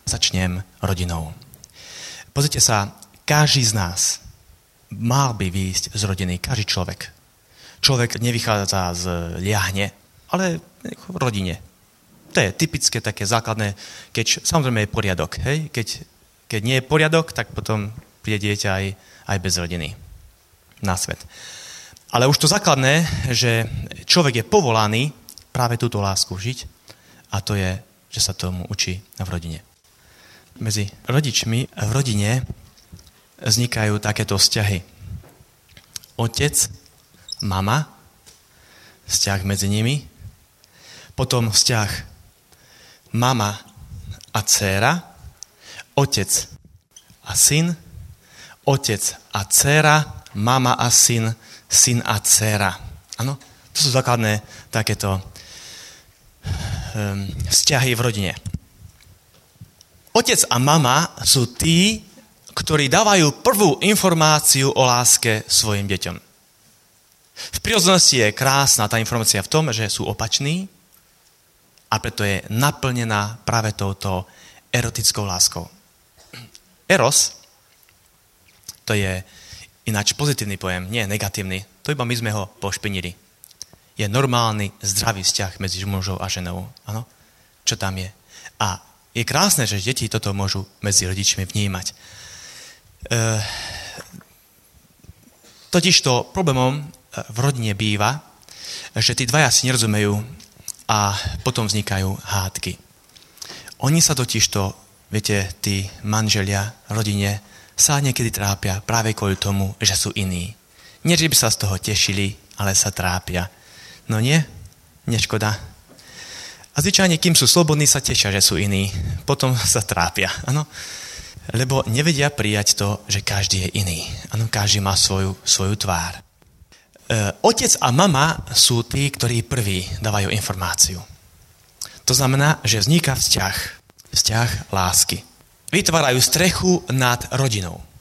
Začnem rodinou. Pozrite sa, každý z nás mal by výjsť z rodiny, každý človek. Človek nevychádza z liahne, ale v rodine. To je typické, také základné, keď samozrejme je poriadok. Hej? Keď nie je poriadok, tak potom príde dieťa aj bez rodiny na svet. Ale už to základné, že človek je povolaný práve túto lásku žiť a to je, že sa tomu učí v rodine. Medzi rodičmi v rodine vznikajú takéto vzťahy. Otec, mama, vzťah medzi nimi, potom vzťah mama a dcéra, otec a syn, otec a dcéra, mama a syn, syn a dcéra. Áno, to sú základné takéto vzťahy v rodine. Otec a mama sú tí, ktorí dávajú prvú informáciu o láske svojim deťom. V prirodzenosti je krásna tá informácia v tom, že sú opační a preto je naplnená práve touto erotickou láskou. Eros, to je ináč pozitívny pojem, nie negatívny, to iba my sme ho pošpinili. Je normálny, zdravý vzťah medzi mužom a ženou. Áno? Čo tam je? A je krásne, že deti toto môžu medzi rodičmi vnímať. Totižto problémom v rodine býva, že tí dvaja si nerozumejú a potom vznikajú hádky. Oni sa totižto, viete, tí manželia v rodine sa niekedy trápia práve kvôli tomu, že sú iní. Nie, že by sa z toho tešili, ale sa trápia. No nie? Neškoda. A zvyčajne, kým sú slobodní, sa tešia, že sú iní. Potom sa trápia. Áno? Lebo nevedia prijať to, že každý je iný. Áno, každý má svoju tvár. Otec a mama sú tí, ktorí prví dávajú informáciu. To znamená, že vzniká vzťah lásky. Vytvárajú strechu nad rodinou.